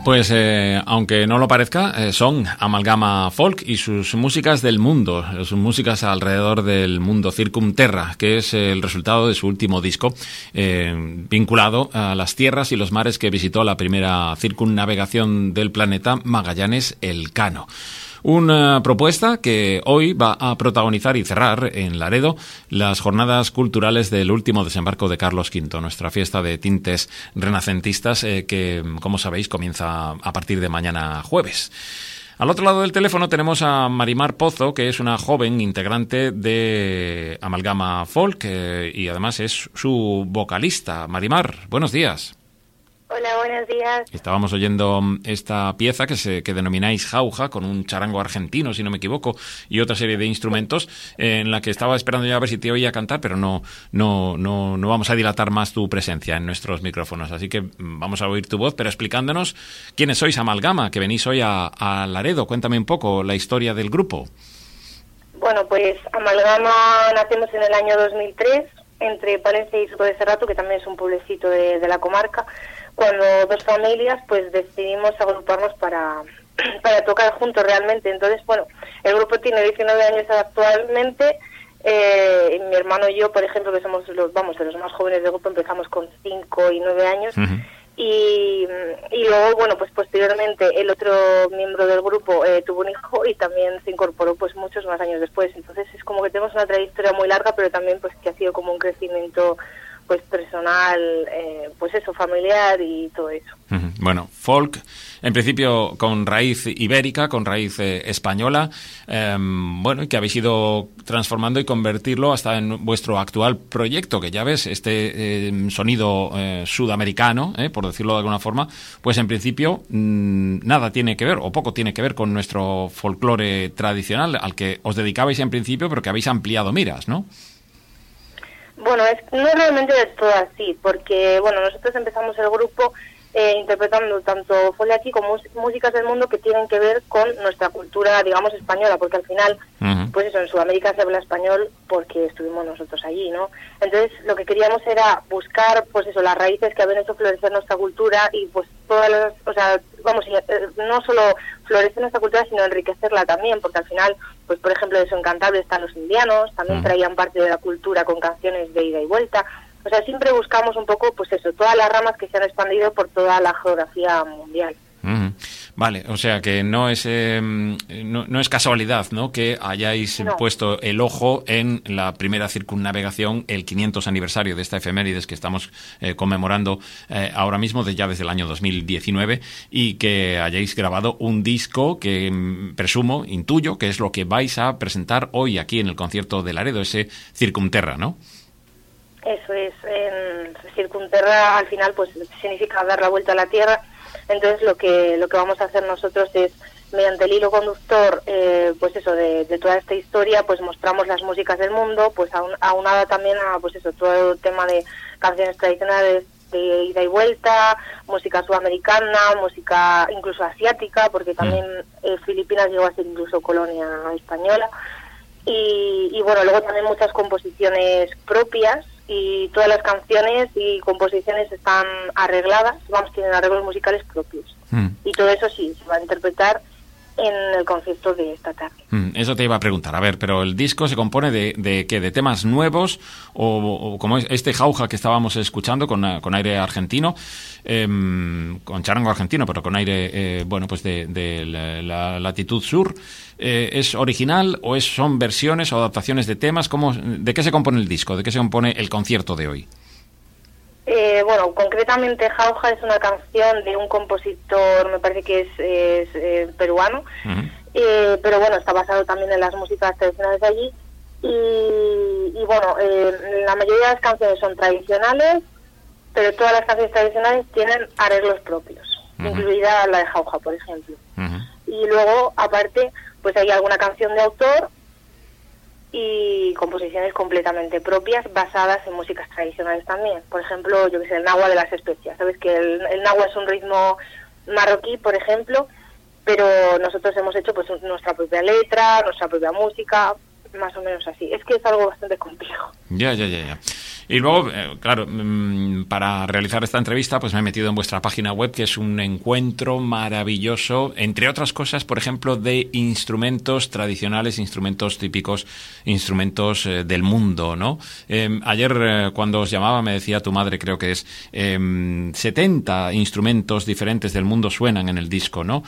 Pues aunque no lo parezca, son Amalgama Folk y sus músicas del mundo, sus músicas alrededor del mundo, Circum Terra, que es el resultado de su último disco, vinculado a las tierras y los mares que visitó la primera circunnavegación del planeta, Magallanes Elcano. Una propuesta que hoy va a protagonizar y cerrar en Laredo las jornadas culturales del último desembarco de Carlos V, nuestra fiesta de tintes renacentistas que, como sabéis, comienza a partir de mañana jueves. Al otro lado del teléfono tenemos a Marimar Pozo, que es una joven integrante de Amalgama Folk y además es su vocalista. Marimar, buenos días. Hola, buenos días. Estábamos oyendo esta pieza que denomináis jauja, con un charango argentino, si no me equivoco, y otra serie de instrumentos, en la que estaba esperando ya a ver si te oía cantar, pero no vamos a dilatar más tu presencia en nuestros micrófonos. Así que vamos a oír tu voz, pero explicándonos quiénes sois Amalgama, que venís hoy a Laredo. Cuéntame un poco la historia del grupo. Bueno, pues Amalgama nacemos en el año 2003, entre Palencia y Soto de Cerrato, que también es un pueblecito de la comarca, cuando dos familias pues decidimos agruparnos para tocar juntos realmente. Entonces, bueno, el grupo tiene 19 años actualmente. Mi hermano y yo, por ejemplo, que somos de los más jóvenes del grupo, empezamos con 5 y 9 años. Uh-huh. Y luego, bueno, pues posteriormente el otro miembro del grupo tuvo un hijo y también se incorporó pues muchos más años después. Entonces es como que tenemos una trayectoria muy larga, pero también pues que ha sido como un crecimiento pues personal, pues eso, familiar y todo eso. Uh-huh. Bueno, folk, en principio con raíz ibérica, con raíz española, bueno, y que habéis ido transformando y convertirlo hasta en vuestro actual proyecto, que ya ves, este sonido sudamericano, por decirlo de alguna forma, pues en principio nada tiene que ver, o poco tiene que ver con nuestro folclore tradicional, al que os dedicabais en principio, pero que habéis ampliado miras, ¿no? Bueno, no es realmente de todo así, porque bueno, nosotros empezamos el grupo interpretando tanto folk como músicas del mundo que tienen que ver con nuestra cultura, digamos, española, porque al final, uh-huh, pues eso, en Sudamérica se habla español porque estuvimos nosotros allí, ¿no? Entonces, lo que queríamos era buscar, pues eso, las raíces que habían hecho florecer nuestra cultura y pues todas las, o sea, vamos, no solo florecer nuestra cultura, sino enriquecerla también, porque al final, pues por ejemplo, de eso en Cantabria están los indianos, también uh-huh, traían parte de la cultura con canciones de ida y vuelta. O sea, siempre buscamos un poco, pues eso, todas las ramas que se han expandido por toda la geografía mundial. Uh-huh. Vale, o sea que no es casualidad, ¿no?, que hayáis puesto el ojo en la primera circunnavegación, el 500 aniversario de esta efemérides que estamos conmemorando ahora mismo, ya desde el año 2019, y que hayáis grabado un disco que presumo, intuyo, que es lo que vais a presentar hoy aquí en el concierto de Laredo, ese Circum Terra, ¿no? Eso es, Circum Terra al final pues significa dar la vuelta a la Tierra. Entonces lo que vamos a hacer nosotros es, mediante el hilo conductor, pues eso, de toda esta historia, pues mostramos las músicas del mundo, pues aunada también a, pues eso, todo el tema de canciones tradicionales de ida y vuelta, música sudamericana, música incluso asiática, porque también Filipinas llegó a ser incluso colonia española, y bueno, luego también muchas composiciones propias, y todas las canciones y composiciones están arregladas, vamos, tienen arreglos musicales propios. Y todo eso sí, se va a interpretar en el concierto de esta tarde. Eso te iba a preguntar. A ver, pero el disco se compone de ¿qué? ¿De temas nuevos? O como este jauja que estábamos escuchando con aire argentino, con charango argentino, pero con aire, bueno, pues de la latitud sur. ¿Es original o son versiones o adaptaciones de temas? ¿De qué se compone el disco? ¿De qué se compone el concierto de hoy? Bueno, concretamente Jauja es una canción de un compositor, me parece que es peruano, uh-huh, pero bueno, está basado también en las músicas tradicionales de allí, y bueno, la mayoría de las canciones son tradicionales, pero todas las canciones tradicionales tienen arreglos propios, uh-huh, incluida la de Jauja, por ejemplo. Uh-huh. Y luego, aparte, pues hay alguna canción de autor y composiciones completamente propias basadas en músicas tradicionales también. Por ejemplo, yo que sé, el nahua de las especias. Sabes que el nahua es un ritmo marroquí, por ejemplo, pero nosotros hemos hecho pues nuestra propia letra, nuestra propia música, más o menos así. Es que es algo bastante complejo. Ya. Y luego, claro, para realizar esta entrevista, pues me he metido en vuestra página web, que es un encuentro maravilloso, entre otras cosas, por ejemplo, de instrumentos tradicionales, instrumentos típicos, instrumentos del mundo, ¿no? Ayer, cuando os llamaba, me decía tu madre, creo que es, 70 instrumentos diferentes del mundo suenan en el disco, ¿no?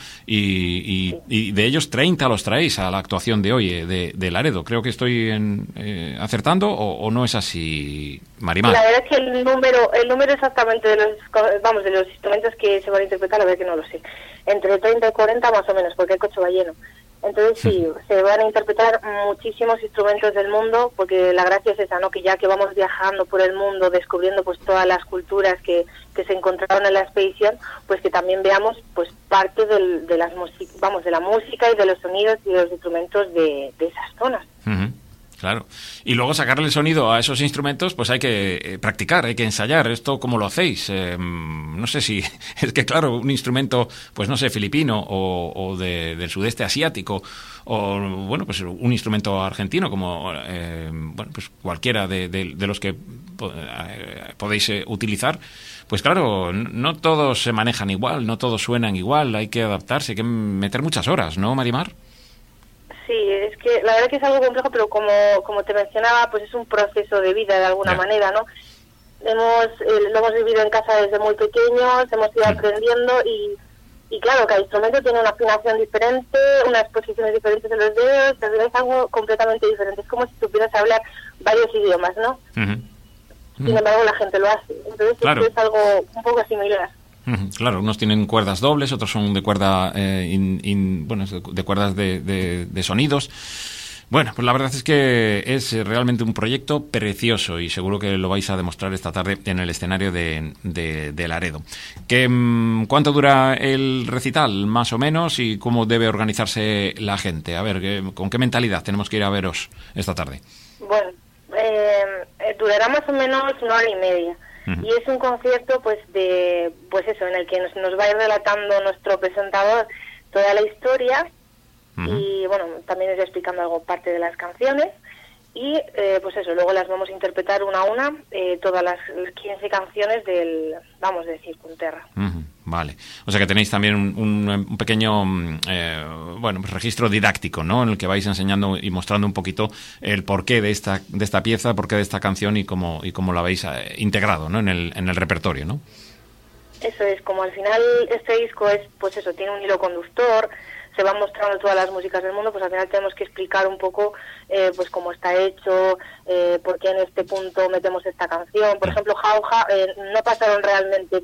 Y de ellos 30 los traéis a la actuación de hoy, de Laredo. Creo que estoy acertando, o no es así, Marimar. La verdad es que el número exactamente de los instrumentos que se van a interpretar, la verdad que no lo sé. Entre 30 y 40 más o menos, porque el coche va lleno. Entonces sí, se van a interpretar muchísimos instrumentos del mundo, porque la gracia es esa, ¿no? Que ya que vamos viajando por el mundo, descubriendo pues todas las culturas que se encontraron en la expedición, pues que también veamos pues parte de la música y de los sonidos y de los instrumentos de esas zonas. Uh-huh. Claro. Y luego sacarle el sonido a esos instrumentos, pues hay que practicar, hay que ensayar. ¿Esto cómo lo hacéis? No sé si... Es que, claro, un instrumento, pues no sé, filipino o del sudeste asiático, o, bueno, pues un instrumento argentino, como, bueno, pues cualquiera de los que podéis utilizar, pues claro, no todos se manejan igual, no todos suenan igual, hay que adaptarse, hay que meter muchas horas, ¿no, Marimar? Sí, es que la verdad que es algo complejo, pero como te mencionaba, pues es un proceso de vida de alguna manera, ¿no? Lo hemos vivido en casa desde muy pequeños, hemos ido aprendiendo y claro, cada instrumento tiene una afinación diferente, unas posiciones diferentes de los dedos, es algo completamente diferente. Es como si supieras hablar varios idiomas, ¿no? Uh-huh. Sin embargo, la gente lo hace. Entonces, claro, esto es algo un poco similar. Claro, unos tienen cuerdas dobles, otros son de cuerda, de cuerdas de sonidos. Bueno, pues la verdad es que es realmente un proyecto precioso y seguro que lo vais a demostrar esta tarde en el escenario de Laredo. ¿Cuánto dura el recital, más o menos, y cómo debe organizarse la gente? A ver, ¿con qué mentalidad tenemos que ir a veros esta tarde? Bueno, durará más o menos 1 hora y media. Y es un concierto pues en el que nos va a ir relatando nuestro presentador toda la historia y bueno, también nos va explicando parte de las canciones y luego las vamos a interpretar una a una, todas las 15 canciones de Circunterra. Vale, o sea que tenéis también un pequeño pues registro didáctico, ¿no? En el que vais enseñando y mostrando un poquito el porqué de esta pieza, porqué de esta canción y cómo la habéis integrado, ¿no? en el repertorio, ¿no? Eso es, como al final este disco es, pues eso, tiene un hilo conductor, se van mostrando todas las músicas del mundo, pues al final tenemos que explicar un poco pues cómo está hecho, por qué en este punto metemos esta canción. Por ejemplo, Jauja no pasaron realmente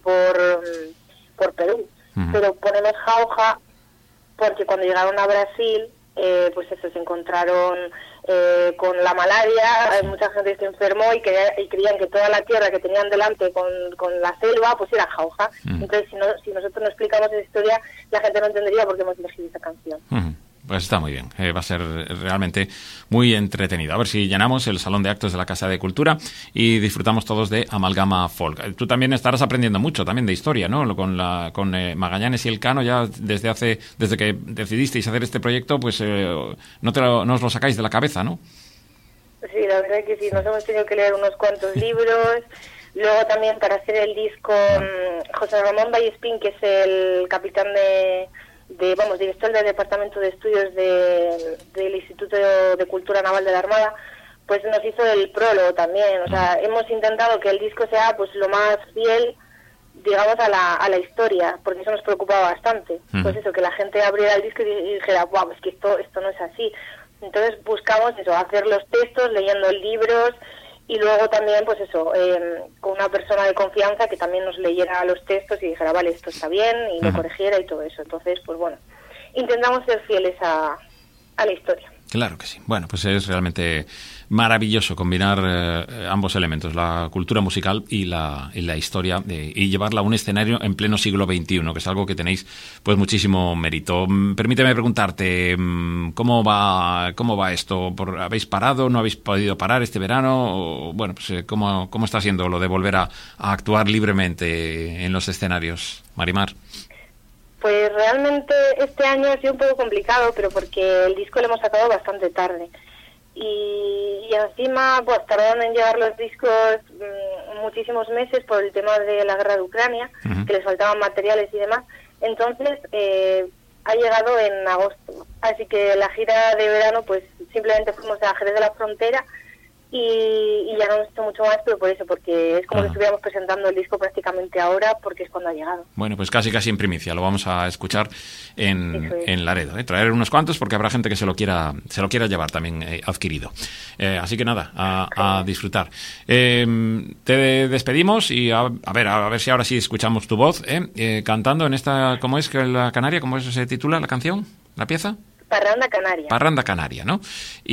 por Perú, pero ponemos Jauja porque cuando llegaron a Brasil, se encontraron con la malaria, mucha gente se enfermó y creían que toda la tierra que tenían delante con la selva, pues era Jauja. Entonces, si nosotros no explicamos esa historia, la gente no entendería por qué hemos elegido esa canción. Pues está muy bien, va a ser realmente muy entretenido. A ver si llenamos el salón de actos de la Casa de Cultura y disfrutamos todos de Amalgama Folk. Tú también estarás aprendiendo mucho también de historia, ¿no? Con Magallanes y Elcano, ya desde que decidisteis hacer este proyecto, pues no os lo sacáis de la cabeza, ¿no? Sí, la verdad que sí, nos hemos tenido que leer unos cuantos libros. Luego también para hacer el disco, José Ramón Vallespín, que es el capitán director del Departamento de Estudios del Instituto de Cultura Naval de la Armada, pues nos hizo el prólogo también. O sea, hemos intentado que el disco sea pues lo más fiel, digamos, a la historia, porque eso nos preocupaba bastante. Pues eso, que la gente abriera el disco y dijera, wow, es que esto no es así. Entonces buscamos eso, hacer los textos, leyendo libros, y luego también, pues eso, con una persona de confianza que también nos leyera los textos y dijera, vale, esto está bien, y lo corrigiera y todo eso. Entonces, pues bueno, intentamos ser fieles a la historia. Claro que sí. Bueno, pues es realmente maravilloso combinar ambos elementos, la cultura musical y la historia, y llevarla a un escenario en pleno siglo XXI, que es algo que tenéis pues muchísimo mérito. Permíteme preguntarte, ¿cómo va esto? ¿Habéis parado? ¿No habéis podido parar este verano? O, bueno, pues ¿cómo está siendo lo de volver a actuar libremente en los escenarios, Marimar? Pues realmente este año ha sido un poco complicado, pero porque el disco lo hemos sacado bastante tarde. Y y encima pues tardaron en llegar los discos muchísimos meses por el tema de la guerra de Ucrania, que les faltaban materiales y demás. Entonces ha llegado en agosto, así que la gira de verano pues simplemente fuimos a Jerez de la Frontera y ya no hemos hecho mucho más, pero por eso, porque es como que estuviéramos presentando el disco prácticamente ahora, porque es cuando ha llegado. Bueno, pues casi en primicia, lo vamos a escuchar en Laredo, Traer unos cuantos porque habrá gente que se lo quiera llevar también adquirido. Así que nada, a disfrutar. Te despedimos y a ver si ahora sí escuchamos tu voz, cantando en esta, ¿cómo es que la Canaria? ¿Cómo se titula la canción, la pieza? Parranda Canaria. Parranda Canaria, ¿no?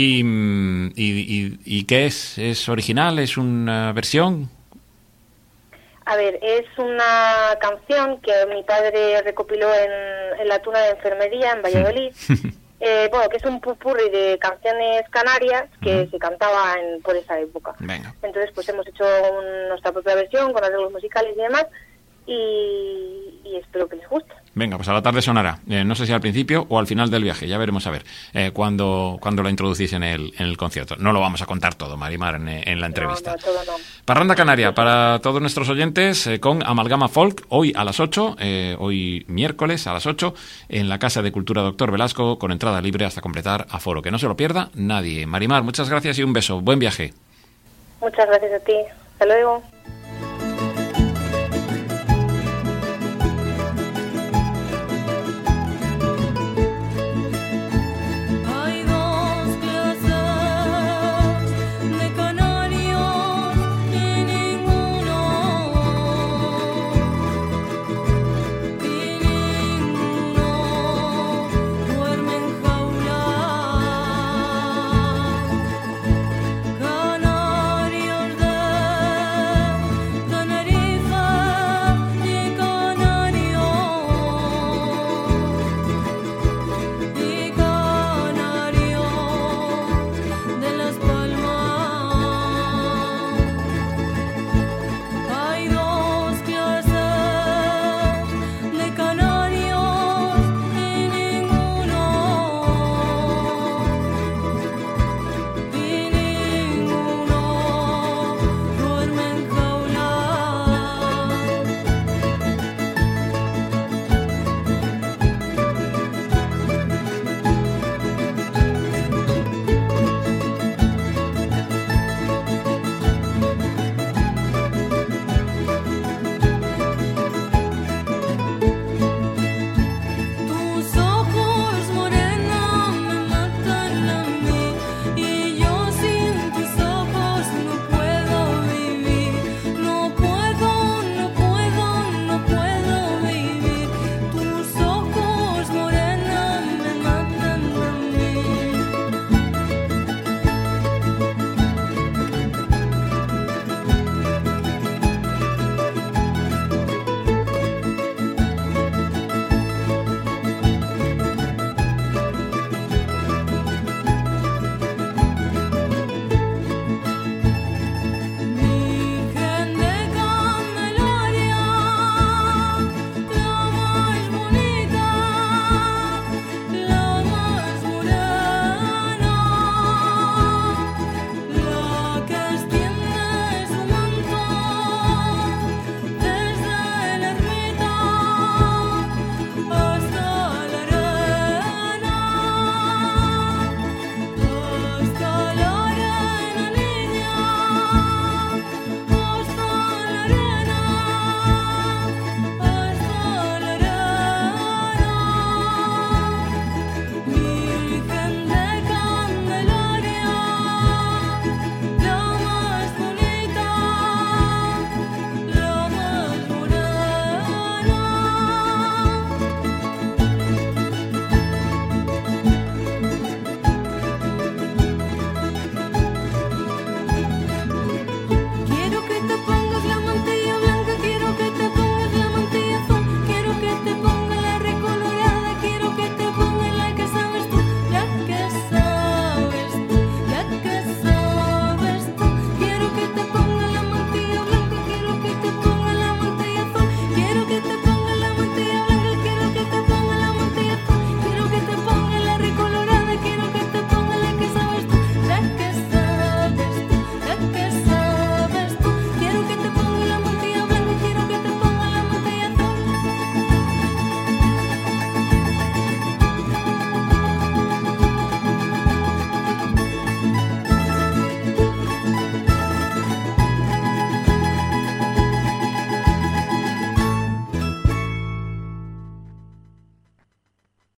¿Y qué es? ¿Es original? ¿Es una versión? A ver, es una canción que mi padre recopiló en la Tuna de Enfermería, en Valladolid. Bueno, que es un popurrí de canciones canarias que se cantaba por esa época. Venga. Entonces, pues hemos hecho nuestra propia versión con arreglos musicales y demás, y espero que les guste. Venga, pues a la tarde sonará. No sé si al principio o al final del viaje. Ya veremos a ver cuando la introducís en el concierto. No lo vamos a contar todo, Marimar, en la entrevista. No, todo no. Parranda Canaria, para todos nuestros oyentes, con Amalgama Folk, hoy a las 8, hoy miércoles a las 8, en la Casa de Cultura Doctor Velasco, con entrada libre hasta completar aforo. Que no se lo pierda nadie. Marimar, muchas gracias y un beso. Buen viaje. Muchas gracias a ti. Hasta luego.